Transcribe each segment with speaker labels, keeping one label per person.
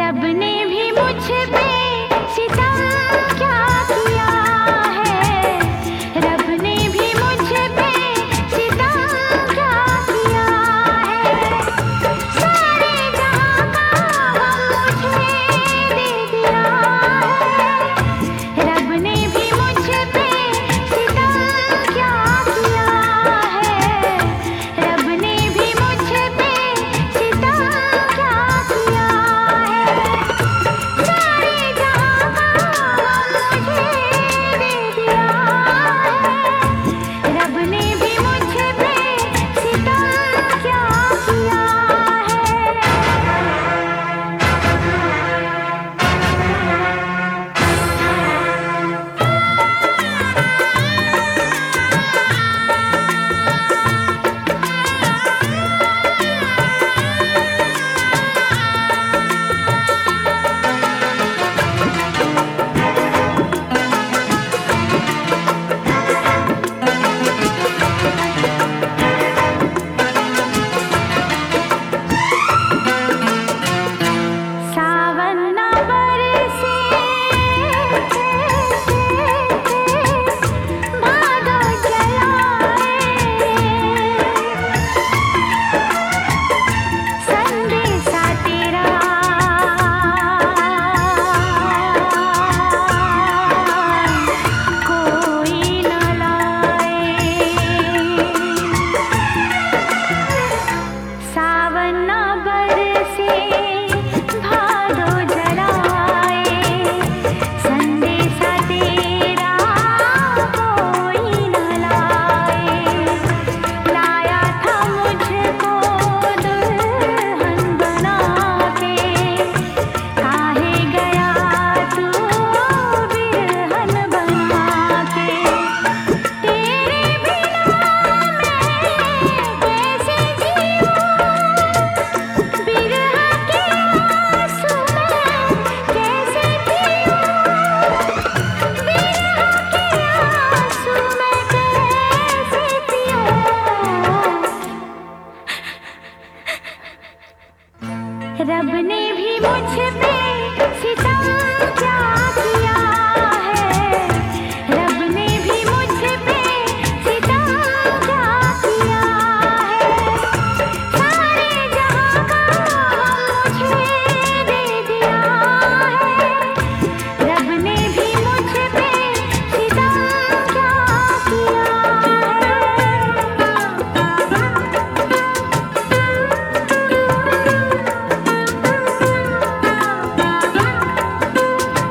Speaker 1: रब ने भी मुझ पे सितम क्या किया है, रब ने भी मुझ पे सितम क्या किया है। सारे जहां का गम मुझे दे दिया है, रब ने भी मुझ पे सितम क्या किया है, रब ने भी मुझ पे सितम क्या किया है। सारे जहां का गम मुझे दे दिया है, रब ने भी मुझ पे सितम क्या किया सावन ना बरसे, भादो जलाए, संदेशा तेरा कोई न लाए। सावन ना बरसे, भादो जलाए, संदेशा तेरा कोई न लाए। लाया था मुझको दुल्हन बना के, काहे गया तू बिरहन बना के। तेरे बिना मैं कैसे जीऊं, बिरह के आंसू मैं कैसे पीऊं, बिरह के आंसू मैं कैसे पीऊं। रब ने भी मुझ पे सितम क्या किया है, रब ने भी मुझ पे सितम क्या किया है। सारे जहां का गम मुझे दे दिया है, रब ने भी मुझ पे सितम क्या किया है।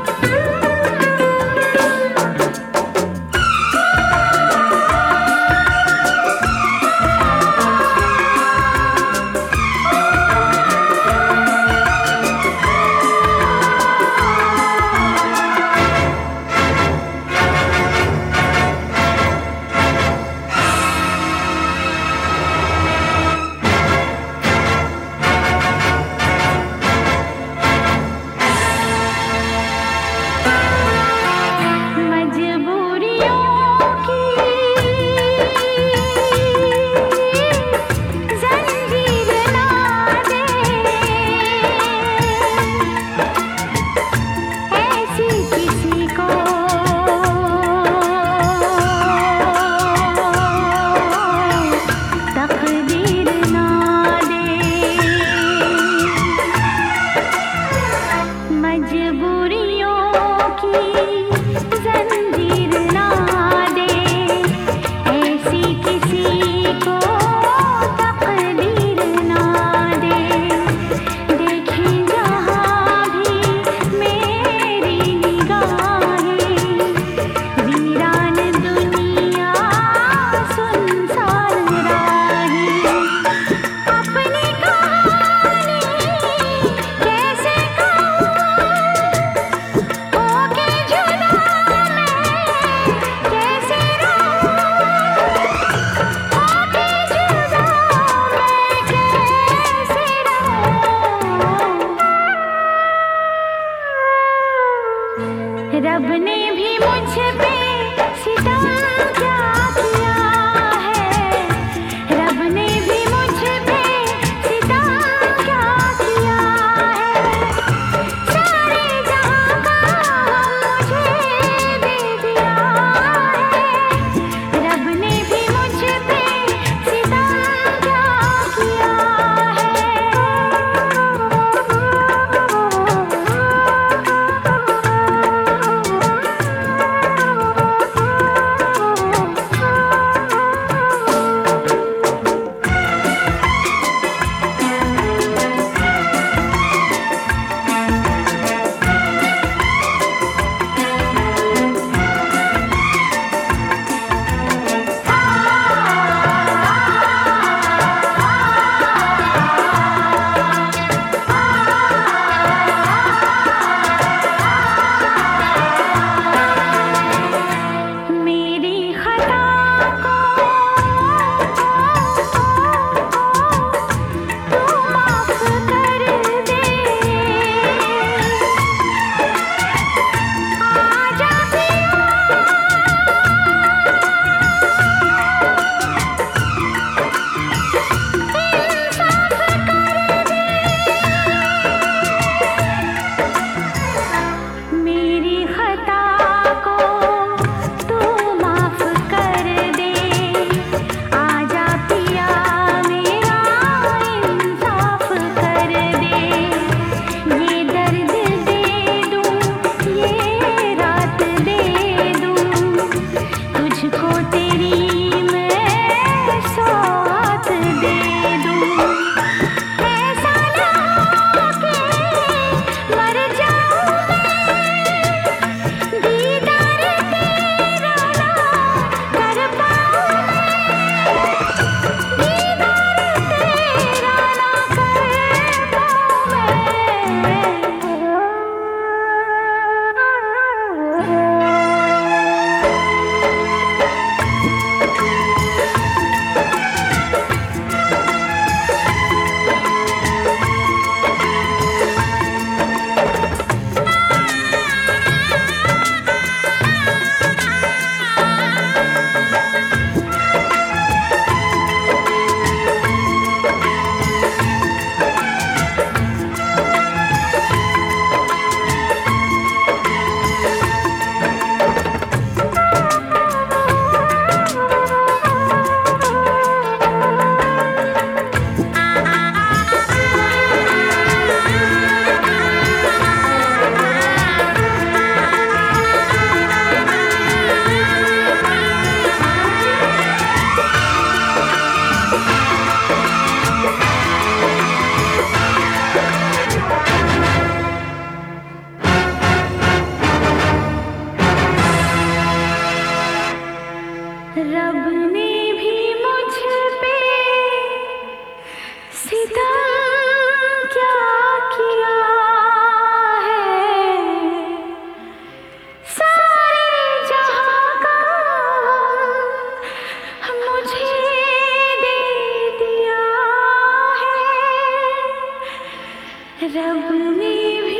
Speaker 1: रब में भी